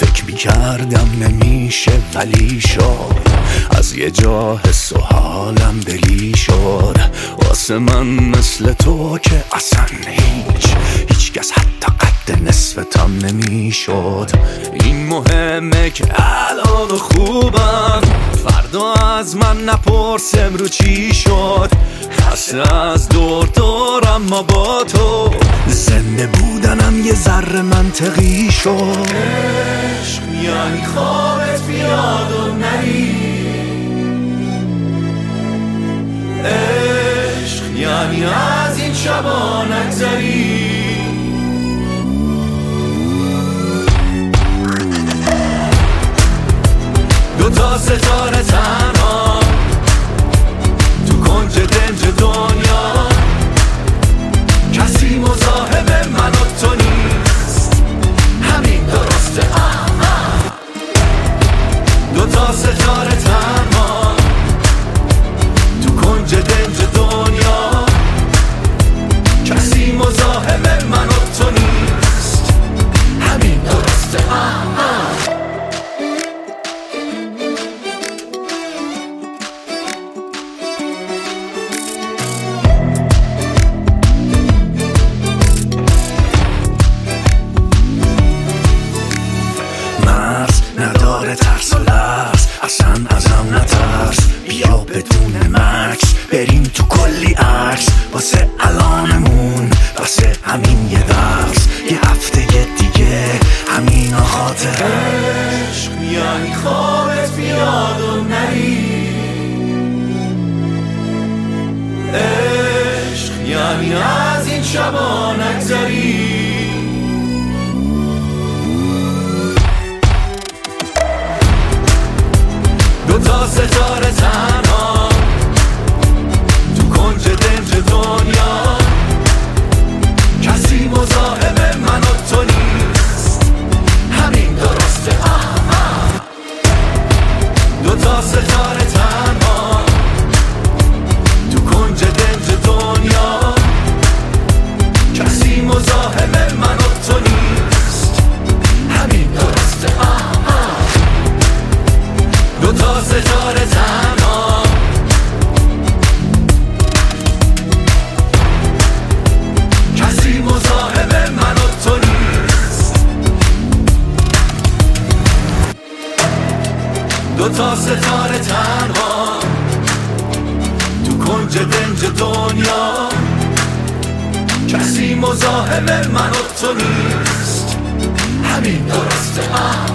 فکر میکردم نمیشه ولی شد، از یه جا حس و حالم دلی شد. واسه من مثل تو که اصلا هیچ کس حتی قد نصفتم نمیشد. این مهمه که الان خوبم، فردا از من نپرس امرو چی شد. خسته از دورم ما با تو زنده بودنم یه ذره منطقی شد. عشق یعنی خوابت بیاد و نری، عشق یعنی از این شبا نگذری. دوتا ستاره تنها تو کنج دنج دنیا، کسی مزاحم من و تو نیست، همین درسته. دوتا ستاره تنها تو کنج دنج دنیا، کسی مزاحم من و تو نیست، همین درسته. نداره ترس و لرز، اصلا ازم نترس. بیا بدون مکس بریم تو کلی عکس، واسه الانمون واسه همین یه درس. یه هفته دیگه همین خاطره. عشق یعنی خوابت بیاد و نری، عشق یعنی از این شبا نگذری. دوتا ستاره تنها تو کنج دنج دنیا، کسی مزاحم من و تو نیست، همین درسته. دوتا ستاره تنها تو کنج دنج دنیا، کسی مزاحم من و تو نیست، همین درسته. دوتا ستاره تنها کسی مزاحم من و تو نیست. دوتا ستاره تنها تو کنج دنج دنیا، کسی مزاحم من و تو نیست، همین درسته.